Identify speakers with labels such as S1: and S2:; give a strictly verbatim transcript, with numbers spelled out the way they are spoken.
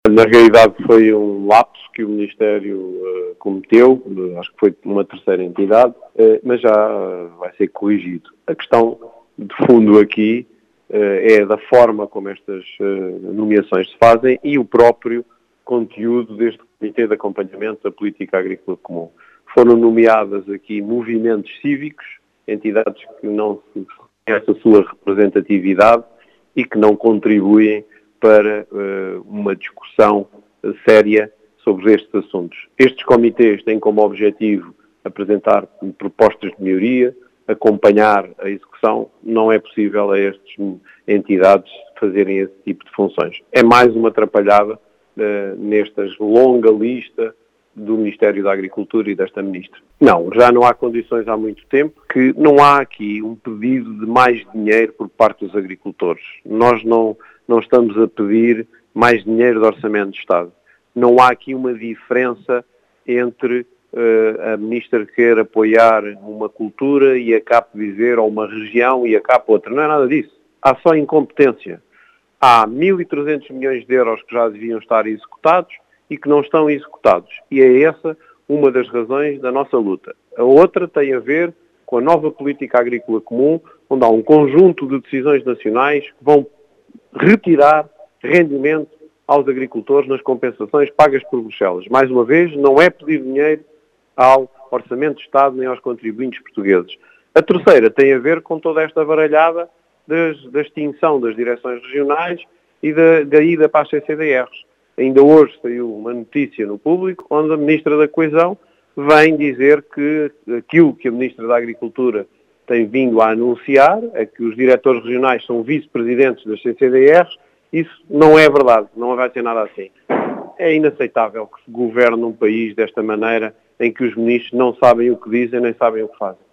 S1: Na realidade foi um lapso que o Ministério uh, cometeu, acho que foi uma terceira entidade, uh, mas já uh, vai ser corrigido. A questão de fundo aqui uh, é da forma como estas uh, nomeações se fazem e o próprio conteúdo deste Comitê de Acompanhamento da Política Agrícola Comum. Foram nomeadas aqui movimentos cívicos, entidades que não se reconhece a sua representatividade e que não contribuem para uh, uma discussão uh, séria sobre estes assuntos. Estes comitês têm como objetivo apresentar propostas de melhoria, acompanhar a execução. Não é possível a estas entidades fazerem esse tipo de funções. É mais uma atrapalhada uh, nestas longa lista do Ministério da Agricultura e desta Ministra. Não, já não há condições há muito tempo, que não há aqui um pedido de mais dinheiro por parte dos agricultores. Nós não, não estamos a pedir mais dinheiro do Orçamento de Estado. Não há aqui uma diferença entre uh, a Ministra querer apoiar uma cultura e a C A P dizer, ou uma região e a C A P outra. Não é nada disso. Há só incompetência. Há mil e trezentos milhões de euros que já deviam estar executados e que não estão executados. E é essa uma das razões da nossa luta. A outra tem a ver com a nova política agrícola comum, onde há um conjunto de decisões nacionais que vão retirar rendimento aos agricultores nas compensações pagas por Bruxelas. Mais uma vez, não é pedir dinheiro ao Orçamento de Estado nem aos contribuintes portugueses. A terceira tem a ver com toda esta baralhada das, da extinção das direções regionais e da, da ida para as C C D Rs. Ainda hoje saiu uma notícia no público onde a Ministra da Coesão vem dizer que aquilo que a Ministra da Agricultura tem vindo a anunciar é que os diretores regionais são vice-presidentes das C C D Rs. Isso não é verdade, não vai ser nada assim. É inaceitável que se governe um país desta maneira em que os ministros não sabem o que dizem nem sabem o que fazem.